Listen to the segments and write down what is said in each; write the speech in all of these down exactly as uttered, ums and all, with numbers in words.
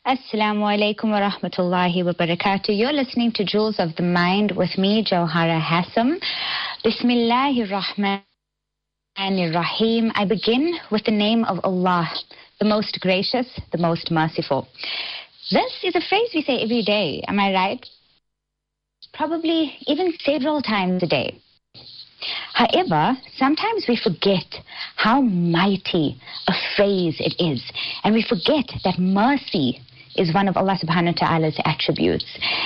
Assalamu alaikum wa rahmatullahi wa barakatuh. You're listening to Jewels of the Mind with me, Jawhara Hassam. Bismillahir Rahmanir Rahim. I begin with the name of Allah, the most gracious, the most merciful. This is a phrase we say every day, am I right? Probably even several times a day. However, sometimes we forget how mighty a phrase it is, and we forget that mercy is one of Allah subhanahu wa ta'ala's attributes.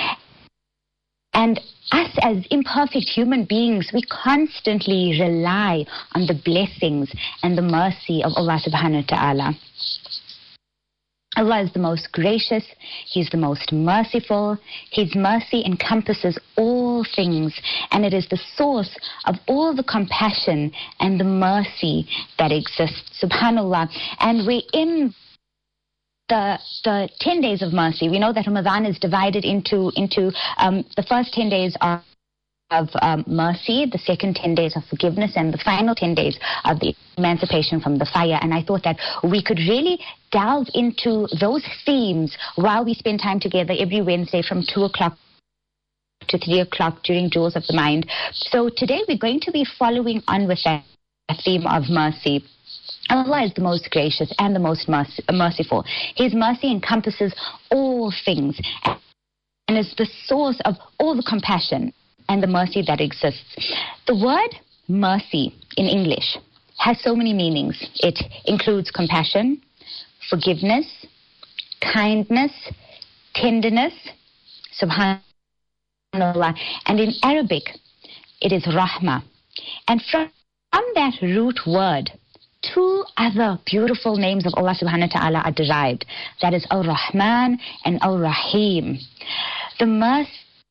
And us as imperfect human beings, we constantly rely on the blessings and the mercy of Allah subhanahu wa ta'ala. Allah is the most gracious, He's the most merciful. His mercy encompasses all things, and it is the source of all the compassion and the mercy that exists. Subhanallah. And we're in the the ten days of mercy. We know that Ramadan is divided into, into um, the first ten days are of um, mercy, the second ten days of forgiveness, and the final ten days of the emancipation from the fire. And I thought that we could really delve into those themes while we spend time together every Wednesday from two o'clock to three o'clock during Jewels of the Mind. So today we're going to be following on with that theme of mercy. Allah is the most gracious and the most merc- merciful. His mercy encompasses all things and is the source of all the compassion and the mercy that exists. The word mercy in English has so many meanings. It includes compassion, forgiveness, kindness, tenderness, subhanallah. And in Arabic, it is rahmah. And from, from that root word, two other beautiful names of Allah subhanahu wa ta'ala are derived. That is Ar-Rahman and Ar-Rahim. The mercy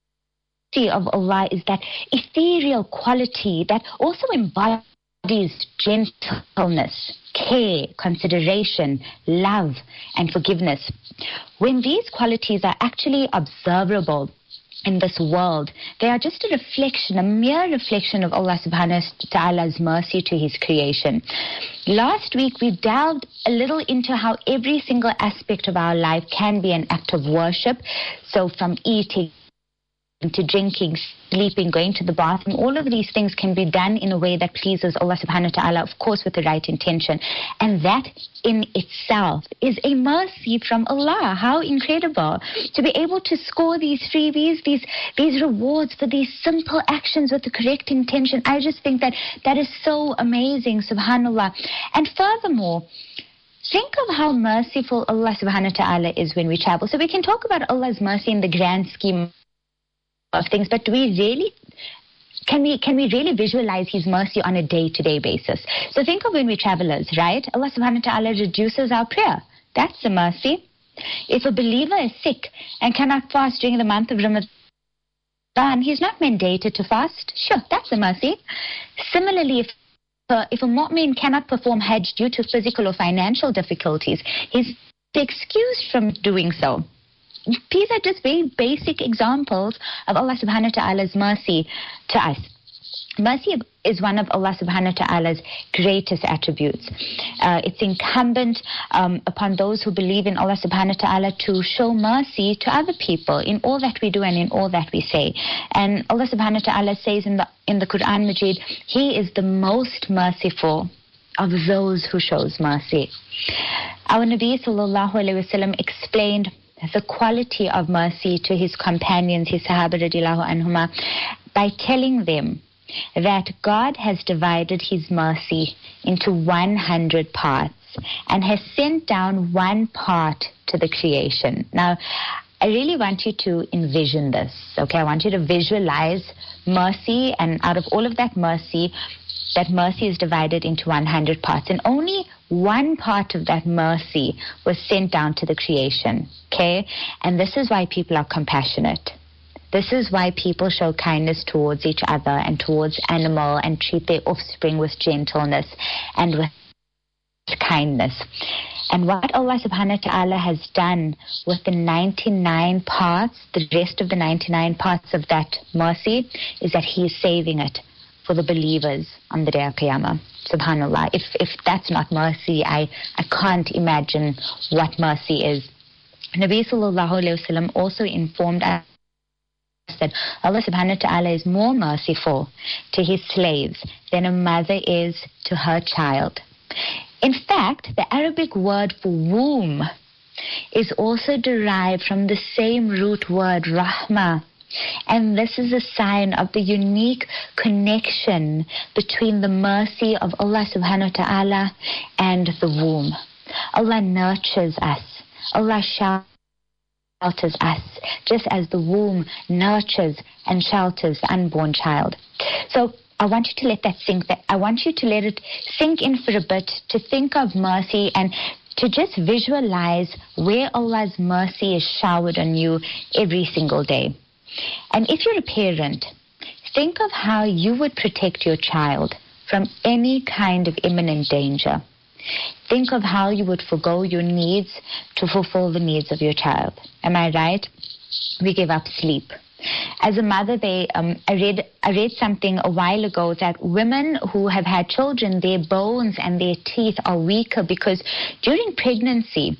of Allah is that ethereal quality that also embodies gentleness, care, consideration, love, and forgiveness. When these qualities are actually observable in this world, they are just a reflection, a mere reflection of Allah subhanahu wa ta'ala's mercy to His creation. Last week we delved a little into how every single aspect of our life can be an act of worship. So from eating to drinking, sleeping, going to the bathroom, all of these things can be done in a way that pleases Allah subhanahu wa ta'ala, of course with the right intention. And that in itself is a mercy from Allah. How incredible to be able to score these freebies, these, these rewards for these simple actions with the correct intention. I just think that that is so amazing, subhanallah. And furthermore, think of how merciful Allah subhanahu wa ta'ala is when we travel. So we can talk about Allah's mercy in the grand scheme of things, but do we really, can we can we really visualize His mercy on a day-to-day basis? So think of when we're travelers, right? Allah subhanahu wa ta'ala reduces our prayer. That's a mercy. If a believer is sick and cannot fast during the month of Ramadan, he's not mandated to fast. Sure, that's a mercy. Similarly, if uh, if a mu'min cannot perform Hajj due to physical or financial difficulties, he's excused from doing so. These are just very basic examples of Allah subhanahu wa ta'ala's mercy to us. Mercy is one of Allah subhanahu wa ta'ala's greatest attributes. Uh, it's incumbent um, upon those who believe in Allah subhanahu wa ta'ala to show mercy to other people in all that we do and in all that we say. And Allah subhanahu wa ta'ala says in the, in the Quran Majid, He is the most merciful of those who shows mercy. Our Nabi sallallahu alayhi wa sallam explained the quality of mercy to his companions, his Sahaba radiallahu anhuma, by telling them that God has divided His mercy into one hundred parts and has sent down one part to the creation. Now, I really want you to envision this, okay? I want you to visualize mercy, and out of all of that mercy, that mercy is divided into one hundred parts, and only one part of that mercy was sent down to the creation, okay? And this is why people are compassionate. This is why people show kindness towards each other and towards animal and treat their offspring with gentleness and with kindness. And what Allah subhanahu wa ta'ala has done with the ninety-nine parts, the rest of the ninety-nine parts of that mercy, is that He is saving it for the believers on the day of Qiyamah. Subhanallah. If if that's not mercy, I, I can't imagine what mercy is. Nabi sallallahu alayhi wa sallam also informed us that Allah subhanahu wa ta'ala is more merciful to his slaves than a mother is to her child. In fact, the Arabic word for womb is also derived from the same root word, rahmah. And this is a sign of the unique connection between the mercy of Allah subhanahu wa ta'ala and the womb. Allah nurtures us. Allah shelters us, just as the womb nurtures and shelters the unborn child. So I want you to let that sink. That I want you to let it sink in for a bit, to think of mercy and to just visualize where Allah's mercy is showered on you every single day. And if you're a parent, think of how you would protect your child from any kind of imminent danger. Think of how you would forgo your needs to fulfill the needs of your child. Am I right? We give up sleep. As a mother, they, um, I read, I read something a while ago that women who have had children, their bones and their teeth are weaker because during pregnancy,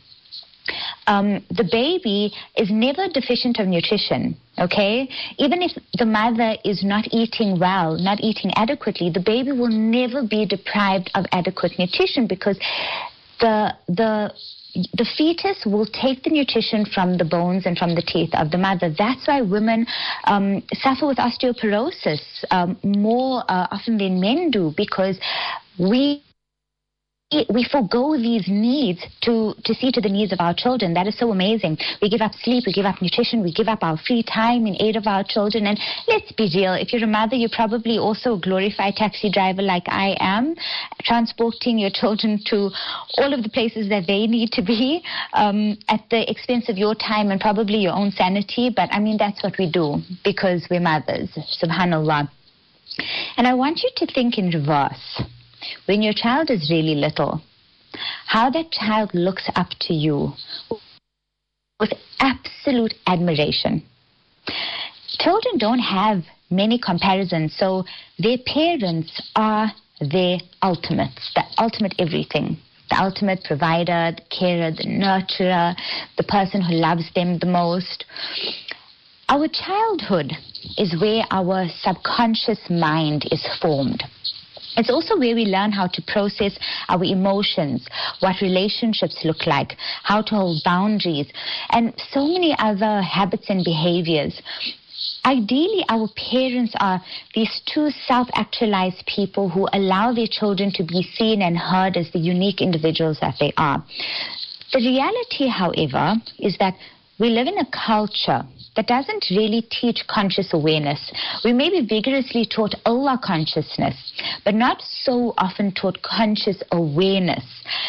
um, the baby is never deficient of nutrition. Okay, even if the mother is not eating well, not eating adequately, the baby will never be deprived of adequate nutrition because the the the fetus will take the nutrition from the bones and from the teeth of the mother. That's why women um, suffer with osteoporosis um, more uh, often than men do, because we we forgo these needs to, to see to the needs of our children. That is so amazing. We give up sleep, we give up nutrition, we give up our free time in aid of our children. And let's be real, if you're a mother, you're probably also a glorified taxi driver like I am, transporting your children to all of the places that they need to be um, at the expense of your time and probably your own sanity. But I mean, that's what we do because we're mothers, subhanAllah. And I want you to think in reverse. When your child is really little, how that child looks up to you with absolute admiration. Children don't have many comparisons, so their parents are their ultimates, the ultimate everything. The ultimate provider, the carer, the nurturer, the person who loves them the most. Our childhood is where our subconscious mind is formed. It's also where we learn how to process our emotions, what relationships look like, how to hold boundaries, and so many other habits and behaviors. Ideally, our parents are these two self-actualized people who allow their children to be seen and heard as the unique individuals that they are. The reality, however, is that we live in a culture that doesn't really teach conscious awareness. We may be vigorously taught Allah consciousness, but not so often taught conscious awareness.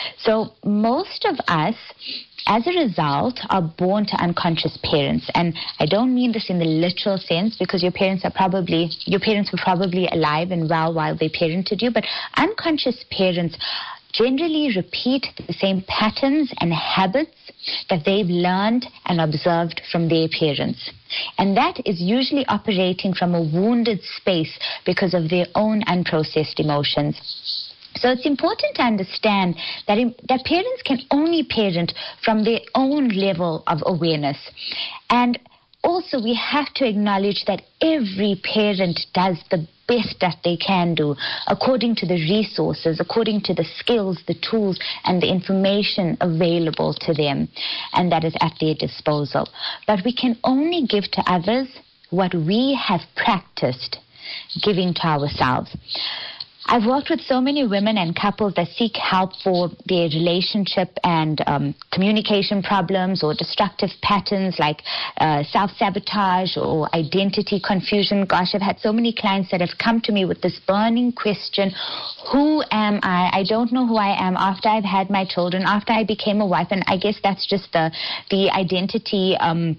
So most of us, as a result, are born to unconscious parents. And I don't mean this in the literal sense, because your parents are probably, your parents were probably alive and well while they parented you, but unconscious parents generally repeat the same patterns and habits that they've learned and observed from their parents. And that is usually operating from a wounded space because of their own unprocessed emotions. So it's important to understand that, in, that parents can only parent from their own level of awareness. And also we have to acknowledge that every parent does the best that they can do according to the resources, according to the skills, the tools, and the information available to them, and that is at their disposal. But we can only give to others what we have practiced giving to ourselves. I've worked with so many women and couples that seek help for their relationship and um, communication problems or destructive patterns like uh, self-sabotage or identity confusion. Gosh, I've had so many clients that have come to me with this burning question: who am I? I don't know who I am after I've had my children, after I became a wife. And I guess that's just the, the identity um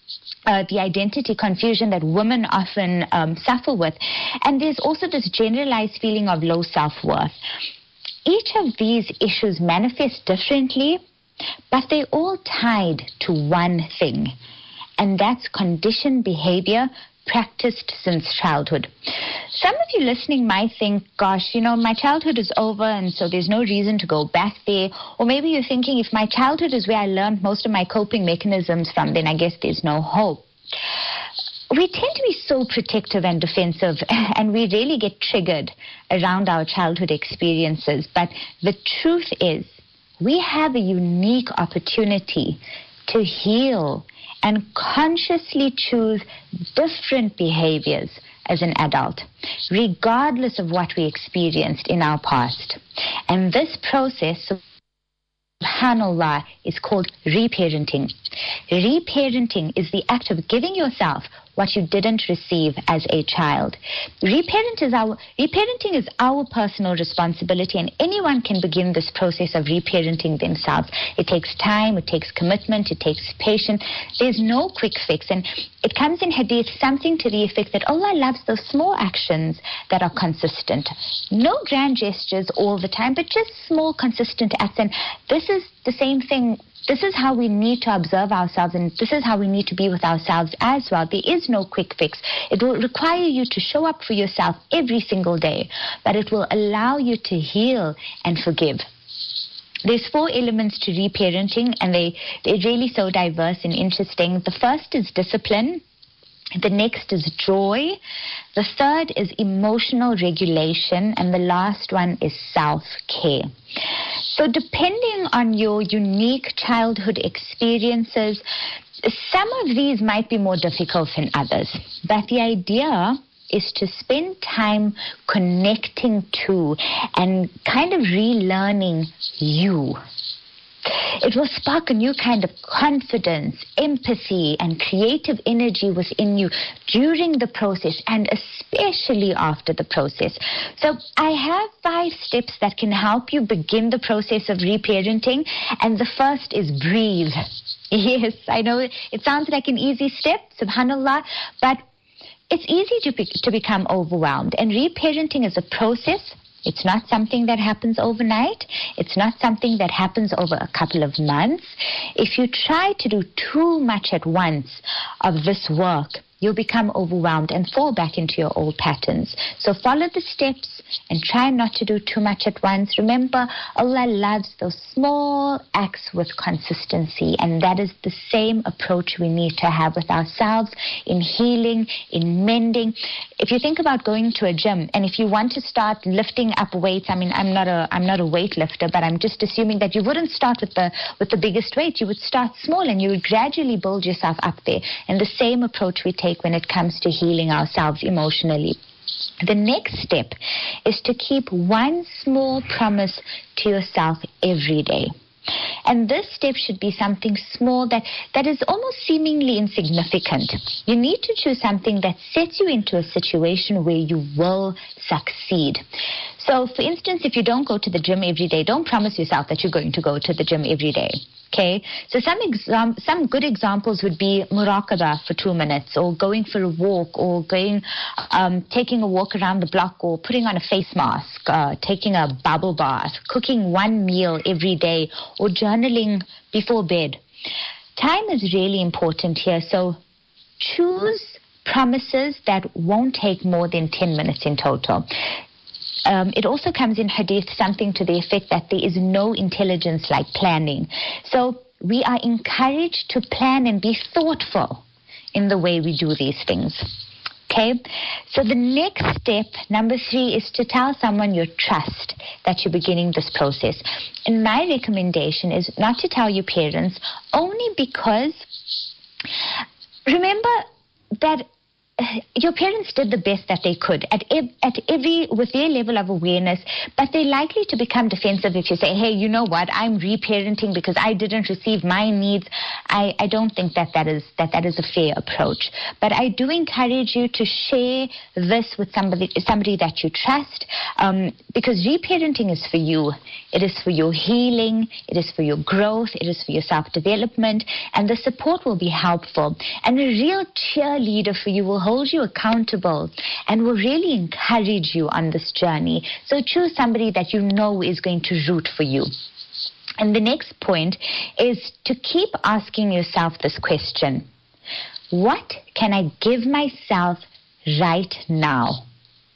Uh, the identity confusion that women often um, suffer with. And there's also this generalized feeling of low self-worth. Each of these issues manifest differently, but they're all tied to one thing, and that's conditioned behavior practiced since childhood. Some of you listening might think, gosh, you know, my childhood is over and so there's no reason to go back there. Or maybe you're thinking, if my childhood is where I learned most of my coping mechanisms from, then I guess there's no hope. We tend to be so protective and defensive, and we really get triggered around our childhood experiences. But the truth is, we have a unique opportunity to heal and consciously choose different behaviors as an adult, regardless of what we experienced in our past. And this process, subhanAllah, is called reparenting. Reparenting is the act of giving yourself what you didn't receive as a child. Reparent is our, reparenting is our personal responsibility, and anyone can begin this process of reparenting themselves. It takes time, it takes commitment, it takes patience. There's no quick fix, and it comes in hadith something to the effect that Allah loves those small actions that are consistent. No grand gestures all the time, but just small, consistent acts. And this is the same thing. This is how we need to observe ourselves, and this is how we need to be with ourselves as well. There is no quick fix. It will require you to show up for yourself every single day, but it will allow you to heal and forgive. There's four elements to reparenting, and they, they're really so diverse and interesting. The first is discipline. The next is joy. The third is emotional regulation. And the last one is self-care. So depending on your unique childhood experiences, some of these might be more difficult than others. But the idea is to spend time connecting to and kind of relearning you. It will spark a new kind of confidence, empathy, and creative energy within you during the process and especially after the process. So I have five steps that can help you begin the process of reparenting, and the first is breathe. Yes, I know it sounds like an easy step, subhanAllah, but it's easy to, be, to become overwhelmed, and reparenting is a process. It's not something that happens overnight. It's not something that happens over a couple of months. If you try to do too much at once of this work, you'll become overwhelmed and fall back into your old patterns. So follow the steps and try not to do too much at once. Remember, Allah loves those small acts with consistency, and that is the same approach we need to have with ourselves in healing, in mending. If you think about going to a gym, and if you want to start lifting up weights, I mean, I'm not a I'm not a weightlifter, but I'm just assuming that you wouldn't start with the with the biggest weight. You would start small, and you would gradually build yourself up there. And the same approach we take when it comes to healing ourselves emotionally. The next step is to keep one small promise to yourself every day. And this step should be something small that, that is almost seemingly insignificant. You need to choose something that sets you into a situation where you will succeed. So, for instance, if you don't go to the gym every day, don't promise yourself that you're going to go to the gym every day. Okay, so some exam- some good examples would be muraqabah for two minutes, or going for a walk, or going, um, taking a walk around the block, or putting on a face mask, uh, taking a bubble bath, cooking one meal every day, or journaling before bed. Time is really important here, so choose promises that won't take more than ten minutes in total. Um, it also comes in hadith something to the effect that there is no intelligence like planning. So we are encouraged to plan and be thoughtful in the way we do these things. Okay? So the next step, number three, is to tell someone you trust that you're beginning this process. And my recommendation is not to tell your parents, only because remember that your parents did the best that they could at, ev- at every, with their level of awareness, but they're likely to become defensive if you say, hey, you know what, I'm reparenting because I didn't receive my needs. I, I don't think that that is, that that is a fair approach. But I do encourage you to share this with somebody, somebody that you trust, um, because reparenting is for you. It is for your healing. It is for your growth. It is for your self-development, and the support will be helpful. And a real cheerleader for you will hold you accountable and will really encourage you on this journey. So choose somebody that you know is going to root for you. And the next point is to keep asking yourself this question: what can I give myself right now?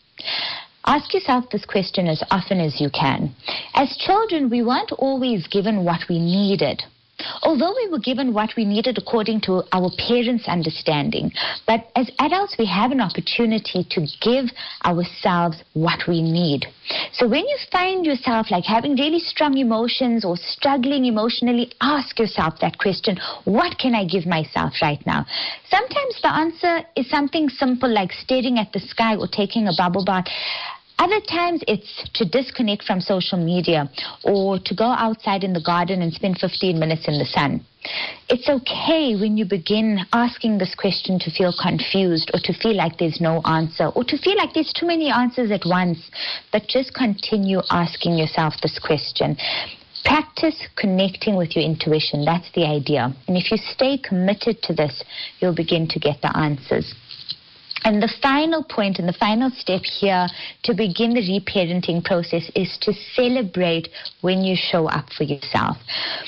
Ask yourself this question as often as you can. As children, we weren't always given what we needed. Although we were given what we needed according to our parents' understanding, but as adults we have an opportunity to give ourselves what we need. So when you find yourself like having really strong emotions or struggling emotionally, ask yourself that question, what can I give myself right now? Sometimes the answer is something simple like staring at the sky or taking a bubble bath. Other times it's to disconnect from social media or to go outside in the garden and spend fifteen minutes in the sun. It's okay when you begin asking this question to feel confused or to feel like there's no answer or to feel like there's too many answers at once, but just continue asking yourself this question. Practice connecting with your intuition. That's the idea. And if you stay committed to this, you'll begin to get the answers. And the final point and the final step here to begin the reparenting process is to celebrate when you show up for yourself.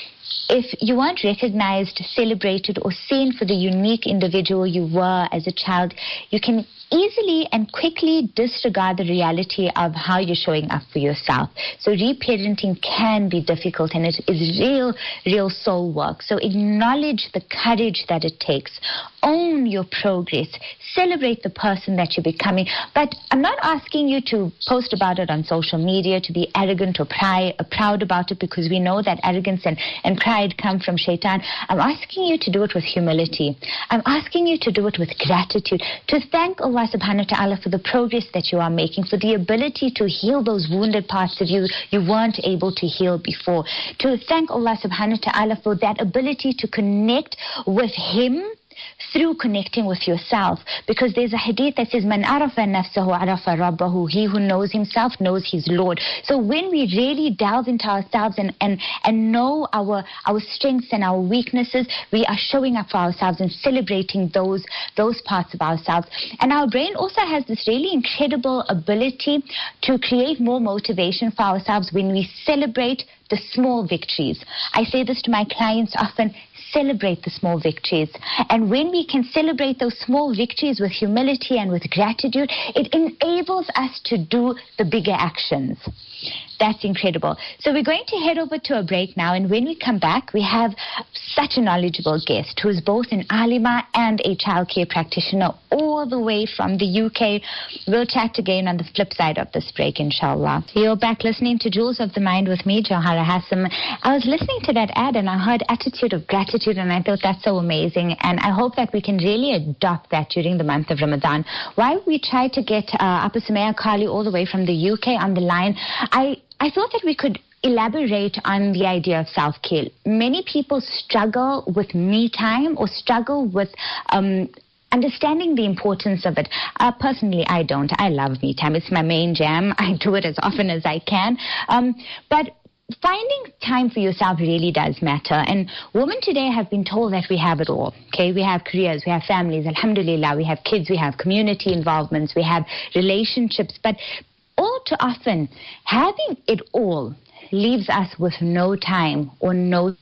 If you weren't recognized, celebrated, or seen for the unique individual you were as a child, you can easily and quickly disregard the reality of how you're showing up for yourself. So reparenting can be difficult and it is real, real soul work. So acknowledge the courage that it takes. Own your progress. Celebrate the person that you're becoming. But I'm not asking you to post about it on social media, to be arrogant or pride, uh, proud about it, because we know that arrogance and, and pride come from shaitan. I'm asking you to do it with humility. I'm asking you to do it with gratitude, to thank Allah subhanahu wa ta'ala for the progress that you are making, for the ability to heal those wounded parts of you you weren't able to heal before, to thank Allah subhanahu wa ta'ala for that ability to connect with Him through connecting with yourself, because there's a hadith that says, Man arafa nafsahu arafa rabbahu, he who knows himself knows his Lord. So when we really delve into ourselves and, and, and know our, our strengths and our weaknesses, we are showing up for ourselves and celebrating those, those parts of ourselves. And our brain also has this really incredible ability to create more motivation for ourselves when we celebrate the small victories. I say this to my clients often, celebrate the small victories. And when we can celebrate those small victories with humility and with gratitude, it enables us to do the bigger actions. That's incredible. So we're going to head over to a break now, and when we come back, we have such a knowledgeable guest who is both an alima and a childcare practitioner all the way from the U K. We'll chat again on the flip side of this break, inshallah. You're back listening to Jewels of the Mind with me, Jawhara Hassam. I was listening to that ad and I heard attitude of gratitude, and I thought that's so amazing, and I hope that we can really adopt that during the month of Ramadan. While we try to get uh, Apu Sumaya Kali all the way from the U K on the line, I I thought that we could elaborate on the idea of self-care. Many people struggle with me time or struggle with um, understanding the importance of it. Uh, personally, I don't. I love me time. It's my main jam. I do it as often as I can. Um, but finding time for yourself really does matter. And women today have been told that we have it all. Okay, we have careers, we have families, alhamdulillah, we have kids, we have community involvements, we have relationships. But all too often, having it all leaves us with no time or no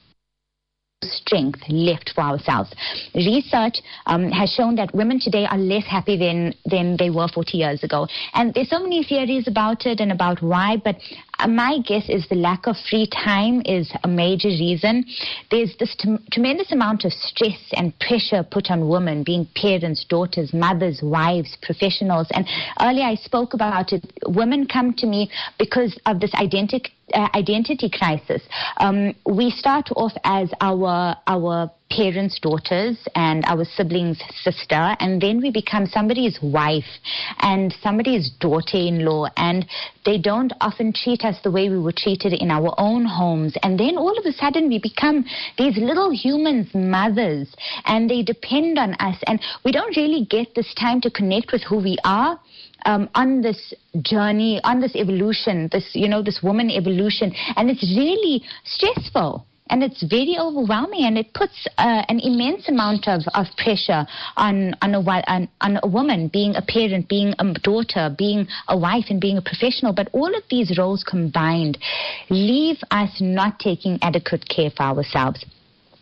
strength left for ourselves. Research um, has shown that women today are less happy than, than they were forty years ago. And there's so many theories about it and about why, but my guess is the lack of free time is a major reason. There's this t- tremendous amount of stress and pressure put on women, being parents, daughters, mothers, wives, professionals. And earlier I spoke about it. Women come to me because of this identity Uh, identity crisis. Um, we start off as our our parents' daughters and our siblings' sister, and then we become somebody's wife and somebody's daughter-in-law, and they don't often treat us the way we were treated in our own homes. And then all of a sudden we become these little humans' mothers, and they depend on us, and we don't really get this time to connect with who we are. Um, on this journey, on this evolution, this, you know, this woman evolution, and it's really stressful and it's very overwhelming, and it puts uh, an immense amount of, of pressure on on a, on, on a woman being a parent, being a daughter, being a wife, and being a professional. But all of these roles combined leave us not taking adequate care for ourselves.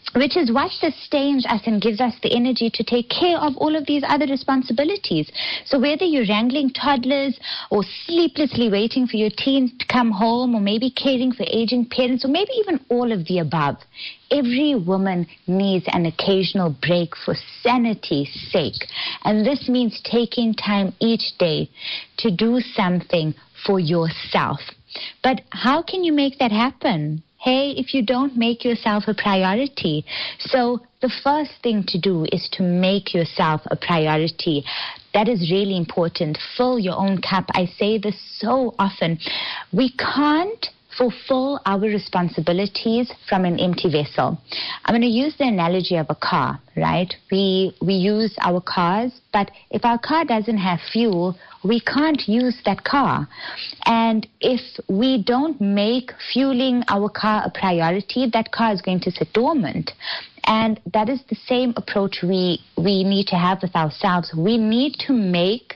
which is what sustains us and gives us the energy to take care of all of these other responsibilities. So whether you're wrangling toddlers or sleeplessly waiting for your teens to come home, or maybe caring for aging parents, or maybe even all of the above, every woman needs an occasional break for sanity's sake. And this means taking time each day to do something for yourself. But how can you make that happen? Hey, if you don't make yourself a priority. So the first thing to do is to make yourself a priority. That is really important. Fill your own cup. I say this so often. We can't fulfill our responsibilities from an empty vessel. I'm going to use the analogy of a car, right? We we use our cars, but if our car doesn't have fuel, we can't use that car. And if we don't make fueling our car a priority, that car is going to sit dormant. And that is the same approach we we need to have with ourselves. We need to make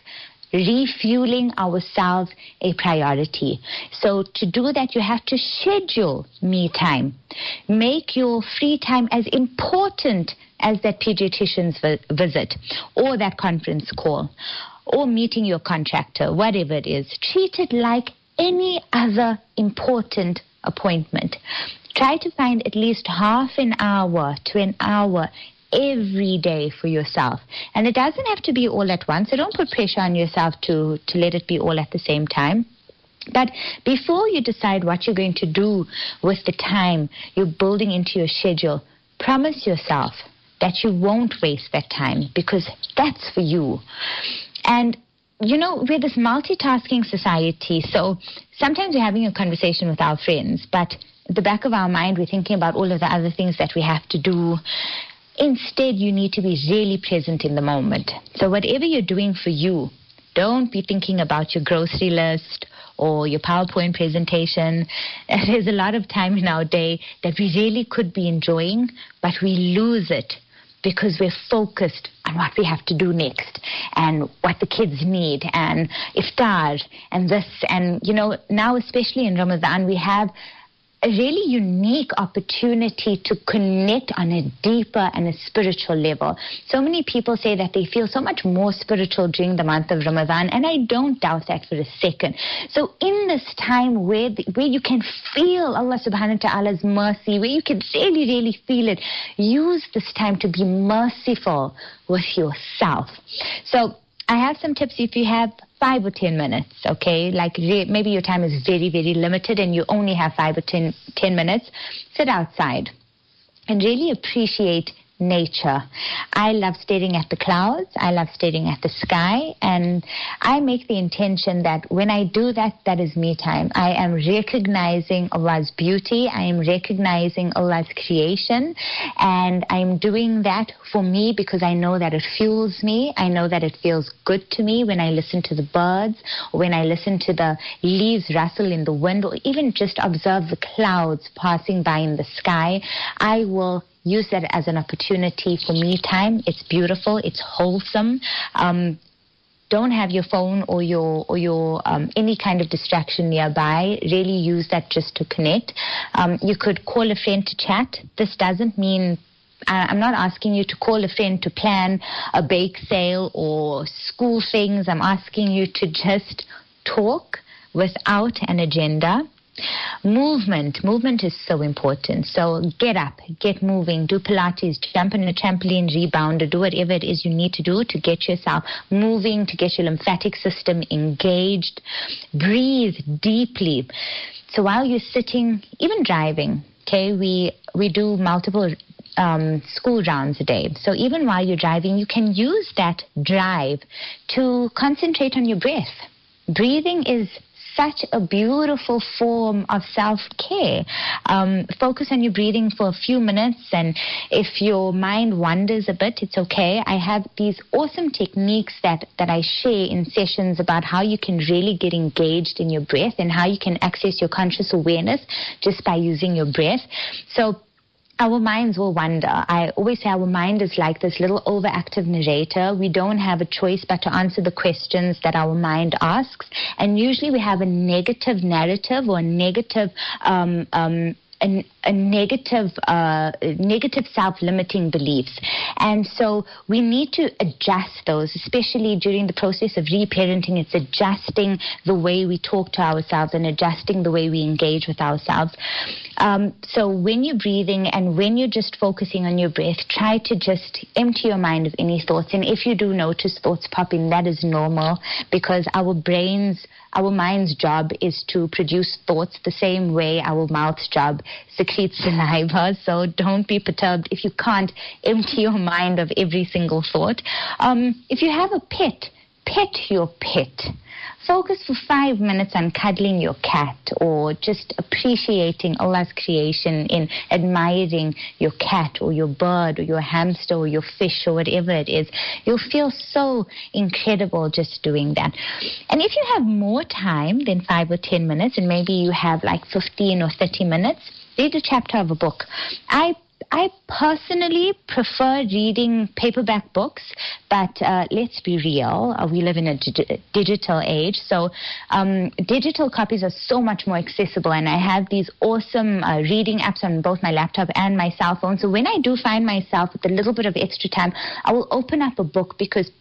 refueling ourselves a priority. So to do that, you have to schedule me time. Make your free time as important as that pediatrician's vi- visit or that conference call or meeting your contractor, whatever it is. Treat it like any other important appointment. Try to find at least half an hour to an hour every day for yourself. And it doesn't have to be all at once. So don't put pressure on yourself to, to let it be all at the same time. But before you decide what you're going to do with the time you're building into your schedule, promise yourself that you won't waste that time, because that's for you. And you know, we're this multitasking society, so sometimes we're having a conversation with our friends, but at the back of our mind, we're thinking about all of the other things that we have to do. Instead, you need to be really present in the moment. So whatever you're doing for you, don't be thinking about your grocery list or your PowerPoint presentation. There's a lot of time in our day that we really could be enjoying, but we lose it because we're focused on what we have to do next and what the kids need and iftar and this. And, you know, now especially in Ramadan, we have a really unique opportunity to connect on a deeper and a spiritual level. So many people say that they feel so much more spiritual during the month of Ramadan, and I don't doubt that for a second. So in this time where the, where you can feel Allah subhanahu wa ta'ala's mercy, where you can really, really feel it, use this time to be merciful with yourself. So I have some tips if you have five or ten minutes, okay? Like re- maybe your time is very, very limited and you only have five or ten, ten minutes. Sit outside and really appreciate nature. I love staring at the clouds. I love staring at the sky. And I make the intention that when I do that, that is me time. I am recognizing Allah's beauty. I am recognizing Allah's creation. And I'm doing that for me because I know that it fuels me. I know that it feels good to me when I listen to the birds, or when I listen to the leaves rustle in the wind, or even just observe the clouds passing by in the sky. I will use that as an opportunity for me time. It's beautiful. It's wholesome. Um, don't have your phone or your or your um, any kind of distraction nearby. Really use that just to connect. Um, you could call a friend to chat. This doesn't mean I'm not asking you to call a friend to plan a bake sale or school things. I'm asking you to just talk without an agenda. Movement. Movement is so important. So get up, get moving, do Pilates, jump on a trampoline, rebound, or do whatever it is you need to do to get yourself moving, to get your lymphatic system engaged. Breathe deeply. So while you're sitting, even driving, okay, we, we do multiple Um, school rounds a day. So even while you're driving, you can use that drive to concentrate on your breath. Breathing is such a beautiful form of self-care. Um, focus on your breathing for a few minutes, and if your mind wanders a bit, it's okay. I have these awesome techniques that, that I share in sessions about how you can really get engaged in your breath and how you can access your conscious awareness just by using your breath. So our minds will wander. I always say our mind is like this little overactive narrator. We don't have a choice but to answer the questions that our mind asks. And usually we have a negative narrative or a negative um, um, a, a negative, uh, negative self-limiting beliefs. And so we need to adjust those, especially during the process of reparenting. It's adjusting the way we talk to ourselves and adjusting the way we engage with ourselves. Um, so when you're breathing and when you're just focusing on your breath, try to just empty your mind of any thoughts. And if you do notice thoughts pop in, that is normal, because our brains, our mind's job is to produce thoughts the same way our mouth's job secretes saliva. So don't be perturbed if you can't empty your mind of every single thought. Um, if you have a pet, pet your pet. Focus for five minutes on cuddling your cat, or just appreciating Allah's creation in admiring your cat or your bird or your hamster or your fish or whatever it is. You'll feel so incredible just doing that. And if you have more time than five or ten minutes, and maybe you have like fifteen or thirty minutes, read a chapter of a book. I I personally prefer reading paperback books, but uh, let's be real, uh, we live in a dig- digital age, so um, digital copies are so much more accessible, and I have these awesome uh, reading apps on both my laptop and my cell phone. So when I do find myself with a little bit of extra time, I will open up a book, because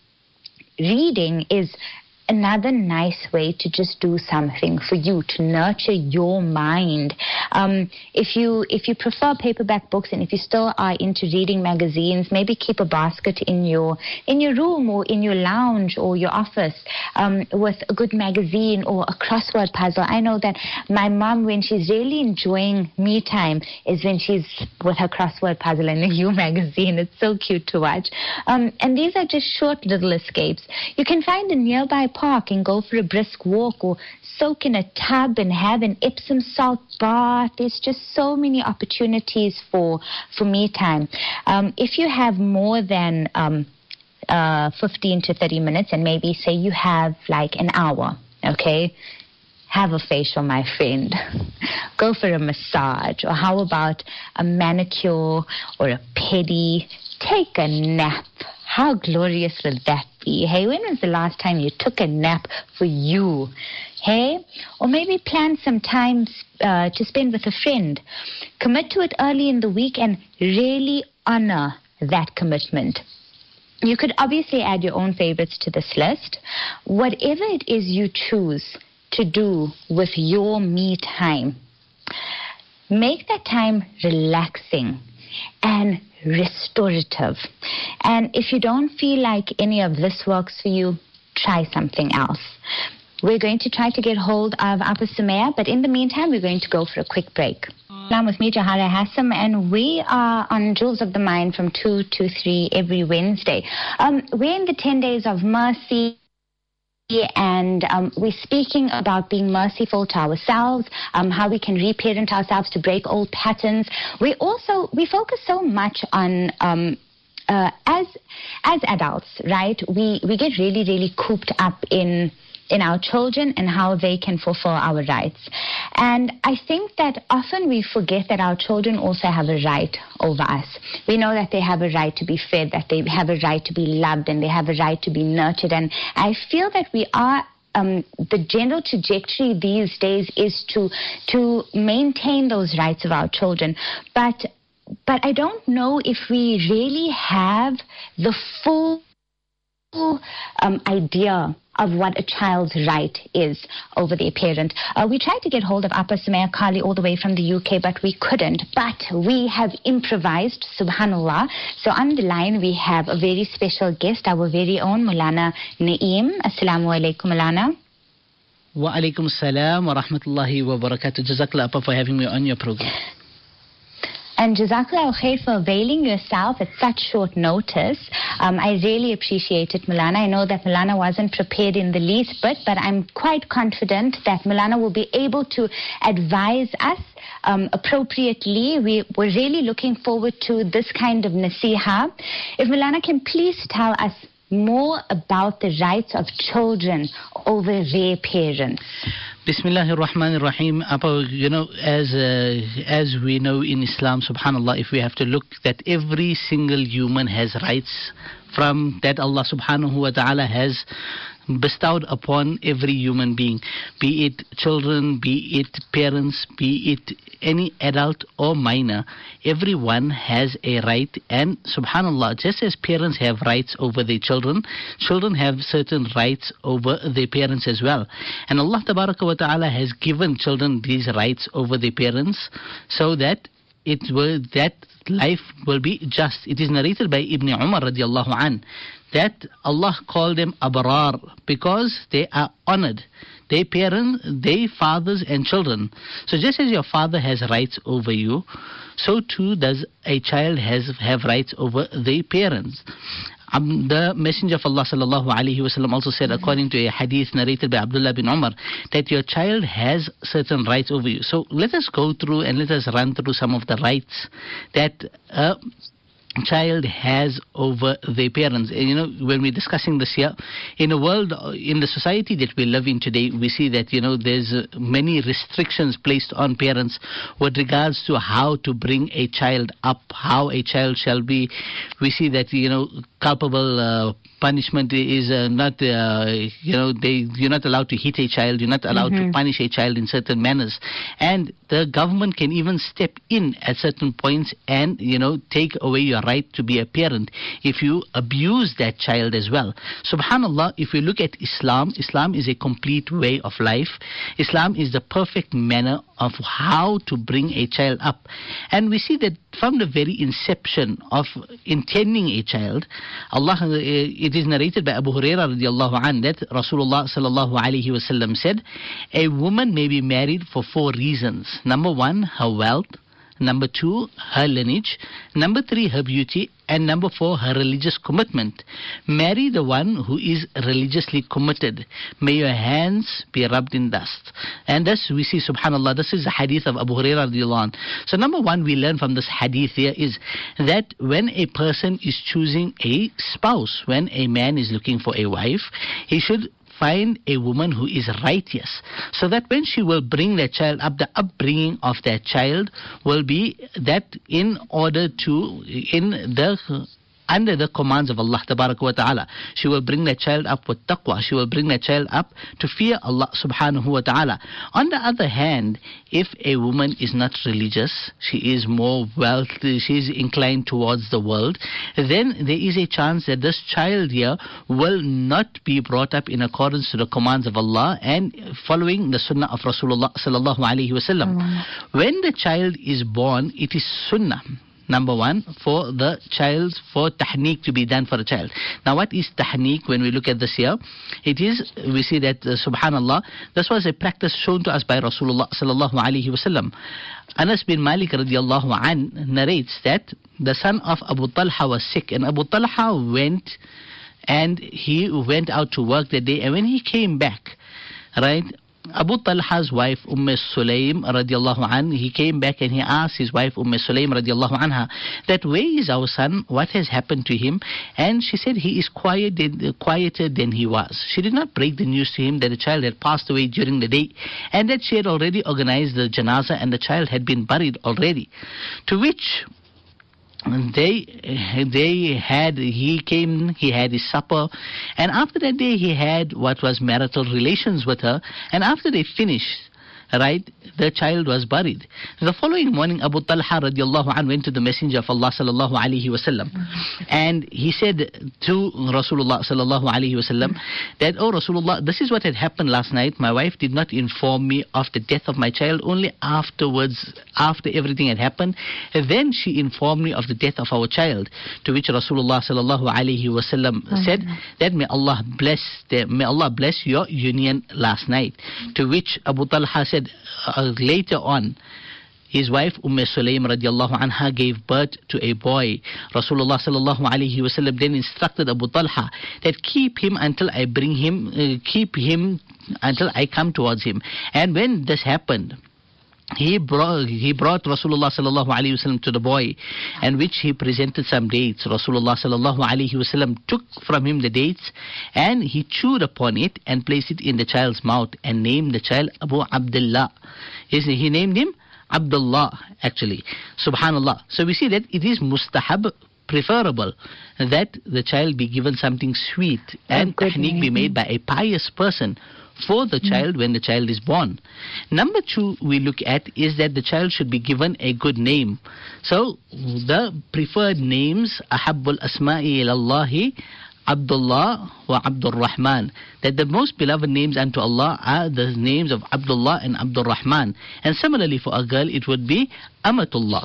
reading is another nice way to just do something for you, to nurture your mind. Um, if you if you prefer paperback books, and if you still are into reading magazines, maybe keep a basket in your in your room or in your lounge or your office um, with a good magazine or a crossword puzzle. I know that my mom, when she's really enjoying me time, is when she's with her crossword puzzle and a You magazine. It's so cute to watch. Um, and these are just short little escapes. You can find a nearby park and go for a brisk walk, or soak in a tub and have an Epsom salt bath. There's just so many opportunities for for me time. Um, if you have more than um, uh, fifteen to thirty minutes, and maybe say you have like an hour, okay, have a facial, my friend. Go for a massage, or how about a manicure or a pedi? Take a nap. How glorious will that be? Hey, when was the last time you took a nap for you? Hey? Or maybe plan some time uh, to spend with a friend. Commit to it early in the week and really honor that commitment. You could obviously add your own favorites to this list. Whatever it is you choose to do with your me time, make that time relaxing and restorative. And if you don't feel like any of this works for you, try something else. We're going to try to get hold of Appa Sumaya, but in the meantime, we're going to go for a quick break. I'm with me, Jahara Hassam, and we are on Jewels of the Mind from two to three every Wednesday. Um, we're in the ten days of mercy, and um, we're speaking about being merciful to ourselves, um, how we can reparent ourselves to break old patterns. We also, we focus so much on, um, uh, as as adults, right, we, we get really, really cooped up in in our children and how they can fulfill our rights. And I think that often we forget that our children also have a right over us. We know that they have a right to be fed, that they have a right to be loved, and they have a right to be nurtured. And I feel that we are Um, the general trajectory these days is to to maintain those rights of our children. But but I don't know if we really have the full um, idea of what a child's right is over their parent. Uh, we tried to get hold of Appa Sumaya Kali all the way from the U K, but we couldn't. But we have improvised, subhanallah. So on the line, we have a very special guest, our very own Maulana Naeem. Assalamu alaikum, Maulana. Wa alaikum assalam wa rahmatullahi wa barakatuh. Jazakallah, Appa, for having me on your program. And Jazakallah khair for availing yourself at such short notice. Um, I really appreciate it, Maulana. I know that Maulana wasn't prepared in the least bit, but I'm quite confident that Maulana will be able to advise us um, appropriately. We, we're really looking forward to this kind of nasiha. If Maulana can please tell us more about the rights of children over their parents. Bismillahir Rahmanir Rahim. Appa, you know, as uh, as we know in Islam, subhanallah, if we have to look that every single human has rights from that Allah subhanahu wa ta'ala has bestowed upon every human being, be it children, be it parents, be it any adult or minor. Everyone has a right, and subhanallah, just as parents have rights over their children, children have certain rights over their parents as well. And Allah Tabaraka wa Ta'ala has given children these rights over their parents so that it will, that life will be just. It is narrated by Ibn Umar radiallahu an that Allah called them abrar because they are honored. They parents, they fathers and children. So just as your father has rights over you, so too does a child has have rights over their parents. Um, the Messenger of Allah sallallahu alaihi wasallam also said, according to a hadith narrated by Abdullah bin Umar, that your child has certain rights over you. So let us go through and let us run through some of the rights that a child has over their parents. And, you know, when we're discussing this here, in a world, in the society that we live in today, we see that, you know, there's uh, many restrictions placed on parents with regards to how to bring a child up, how a child shall be. We see that, you know, culpable uh, punishment is uh, not, uh, you know, they you're not allowed to hit a child, you're not allowed mm-hmm. to punish a child in certain manners. And the government can even step in at certain points and, you know, take away your right to be a parent if you abuse that child as well. Subhanallah, if we look at Islam, Islam is a complete way of life. Islam is the perfect manner of how to bring a child up. And we see that from the very inception of intending a child, Allah, uh, it is narrated by Abu Hurairah radiallahu anh that Rasulullah sallallahu alaihi wasallam said, a woman may be married for four reasons. Number one, her wealth. Number two, her lineage. Number three, her beauty. And number four, her religious commitment. Marry the one who is religiously committed. May your hands be rubbed in dust. And thus we see, subhanallah, this is the hadith of Abu Hurairah radiallahu anh. So number one we learn from this hadith here is that when a person is choosing a spouse, when a man is looking for a wife, he should find a woman who is righteous, so that when she will bring that child up, the upbringing of that child will be that in order to, in the under the commands of Allah Tabaraka wa Ta'ala. She will bring that child up with taqwa. She will bring that child up to fear Allah Subhanahu wa Ta'ala. On the other hand, if a woman is not religious, she is more wealthy, she is inclined towards the world, then there is a chance that this child here will not be brought up in accordance to the commands of Allah and following the sunnah of Rasulullah sallallahu alaihi wasallam. Mm-hmm. When the child is born, it is sunnah, number one, for the child, for tahniq to be done for the child. Now, what is tahniq when we look at this here? It is, we see that, uh, subhanallah, this was a practice shown to us by Rasulullah sallallahu alaihi wasallam. Anas bin Malik radiallahu an narrates that the son of Abu Talha was sick, and Abu Talha went and he went out to work that day, and when he came back, right, Abu Talha's wife Umm Sulaim radiallahu an, he came back and he asked his wife Umm Sulaim radiallahu anha that where is our son, what has happened to him? And she said he is quiet, quieter than he was. She did not break the news to him that the child had passed away during the day and that she had already organized the janazah and the child had been buried already. To which They they had, he came, he had his supper, and after that day he had what was marital relations with her, and after they finished, right, the child was buried. The following morning, Abu Talha radiallahu anh went to the Messenger of Allah sallallahu alaihi wasallam, and he said to Rasulullah sallallahu alaihi wasallam that, oh Rasulullah, this is what had happened last night. My wife did not inform me of the death of my child. Only afterwards, after everything had happened, then she informed me of the death of our child. To which Rasulullah sallallahu alaihi wasallam mm-hmm. said that may Allah bless them, may Allah bless your union last night. To which Abu Talha said, Uh, later on, his wife Umm Sulaim radiallahu anha gave birth to a boy. Rasulullah sallallahu alaihi wasallam then instructed Abu Talha that keep him until I bring him, uh, keep him until I come towards him. And when this happened, He brought, he brought Rasulullah sallallahu alaihi wasallam to the boy, and which he presented some dates. Rasulullah sallallahu alaihi wasallam took from him the dates, and he chewed upon it and placed it in the child's mouth and named the child Abu Abdullah. He named him Abdullah, actually. Subhanallah. So we see that it is mustahab preferable that the child be given something sweet and tahniq be made by a pious person for the child when the child is born. Number two we look at is that the child should be given a good name. So the preferred names, ahabbul asma'i ilallahi Abdullah wa Abdul Rahman, that the most beloved names unto Allah are the names of Abdullah and Abdul Rahman. And similarly for a girl it would be Amatullah.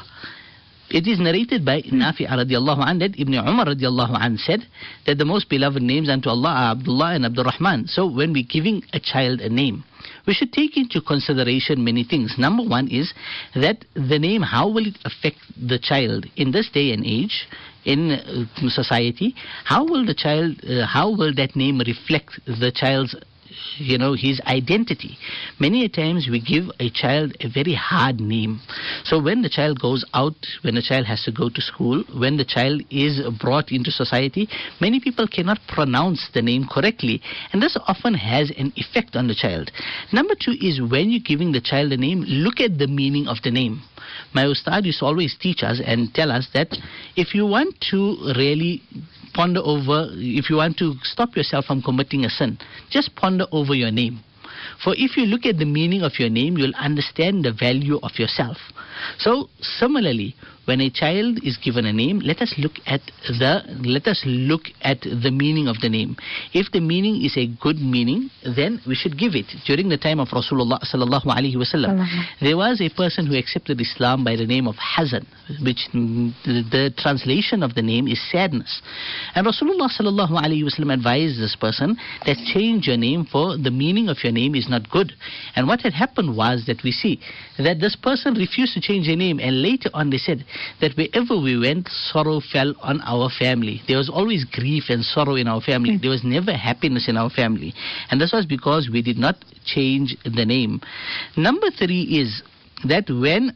It is narrated by Nafi' radiallahu anhu that Ibn Umar radiallahu anhu said that the most beloved names unto Allah are Abdullah and Abdul Rahman. So when we're giving a child a name, we should take into consideration many things. Number one is that the name, how will it affect the child in this day and age in uh, society? How will the child, uh, how will that name reflect the child's you know, his identity? Many a times we give a child a very hard name. So when the child goes out, when the child has to go to school, when the child is brought into society, many people cannot pronounce the name correctly. And this often has an effect on the child. Number two is when you're giving the child a name, look at the meaning of the name. My ustad used to always teach us and tell us that if you want to really ponder over, if you want to stop yourself from committing a sin, just ponder over your name. For if you look at the meaning of your name, you'll understand the value of yourself. So similarly, when a child is given a name, let us look at the let us look at the meaning of the name. If the meaning is a good meaning, then we should give it. During the time of Rasulullah sallallahu alaihi wasallam, there was a person who accepted Islam by the name of Hazan, which mm, the, the translation of the name is sadness. And Rasulullah sallallahu alaihi wasallam advised this person that change your name, for the meaning of your name is not good. And what had happened was that we see that this person refused to change their name, and later on they said that wherever we went, sorrow fell on our family. There was always grief and sorrow in our family. There was never happiness in our family. And this was because we did not change the name. Number three is that when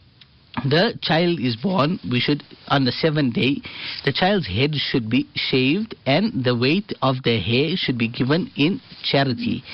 the child is born, we should, on the seventh day, the child's head should be shaved and the weight of the hair should be given in charity.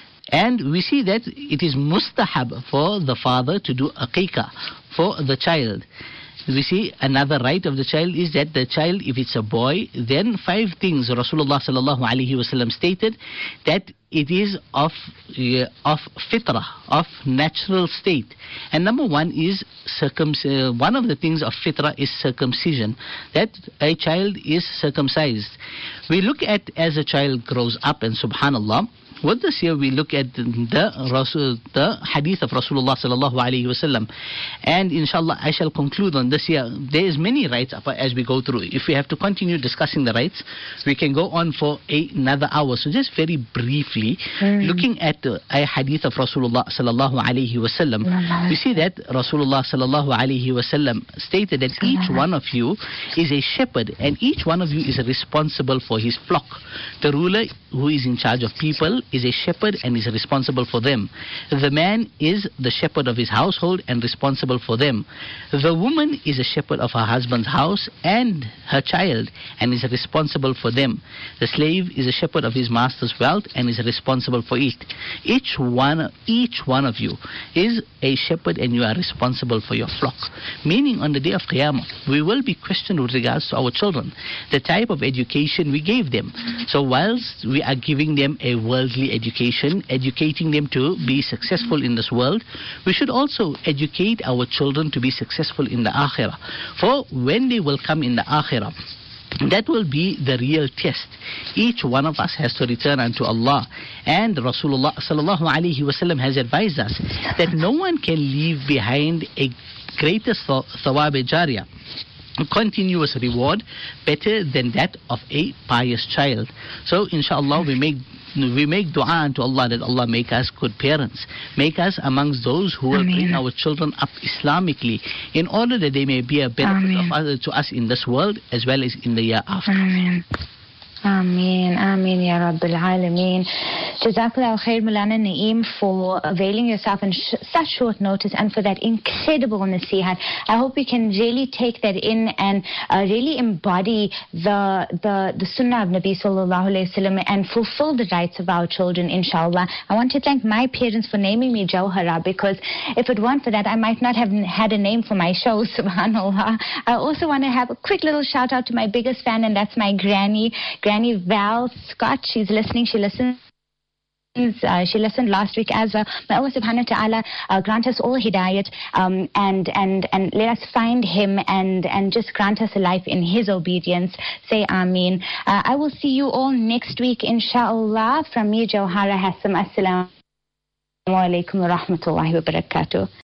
And we see that it is mustahab for the father to do aqiqah for the child. We see another right of the child is that the child, if it's a boy, then five things Rasulullah sallallahu alaihi wasallam stated that it is of uh, of fitrah, of natural state. And number one is circum. Uh, one of the things of fitrah is circumcision, that a child is circumcised. We look at as a child grows up, and subhanallah, with this here we look at the Rasul, the hadith of Rasulullah sallallahu alaihi wasallam, and inshallah I shall conclude on this here. There is many rights as we go through. If we have to continue discussing the rights, we can go on for a, another hour. So just very briefly, mm. looking at uh, a hadith of Rasulullah sallallahu alaihi wasallam, we see that Rasulullah sallallahu alaihi wasallam stated that each one of you is a shepherd, and each one of you is responsible for his flock. The ruler who is in charge of people is a shepherd and is responsible for them. The man is the shepherd of his household and responsible for them. The woman is a shepherd of her husband's house and her child and is responsible for them. The slave is a shepherd of his master's wealth and is responsible for it. Each one, each one of you is a shepherd and you are responsible for your flock. Meaning on the day of Qiyamah, we will be questioned with regards to our children, the type of education we gave them. So whilst we are giving them a worldly education, educating them to be successful in this world, we should also educate our children to be successful in the akhirah. For when they will come in the akhirah, that will be the real test. Each one of us has to return unto Allah. And Rasulullah sallallahu alaihi wasallam has advised us that no one can leave behind a greater thawab jariyah, continuous reward, better than that of a pious child. So inshallah we make we make dua unto Allah that Allah make us good parents, make us amongst those who will Ameen. Bring our children up Islamically, in order that they may be a benefit of us, to us in this world as well as in the year after. Ameen. Ameen. Ameen Ya Rabbil Alameen. Jazakallah khair, Mulana Naeem, for availing yourself in sh- such short notice and for that incredible nasihat. I hope we can really take that in and uh, really embody the, the the sunnah of Nabi sallallahu alayhi wasallam and fulfill the rights of our children, inshallah. I want to thank my parents for naming me Jawhara, because if it weren't for that, I might not have had a name for my show, subhanallah. I also want to have a quick little shout out to my biggest fan, and that's my granny, Granny Val Scott. She's listening. She listens. Uh, she listened last week as well. May Allah subhanahu wa ta'ala uh, grant us all hidayat um, and, and, and let us find him and, and just grant us a life in his obedience. Say Ameen. Uh, I will see you all next week, inshallah. From me, Jawhara Hassam. Assalamu alaikum wa rahmatullahi wa barakatuh.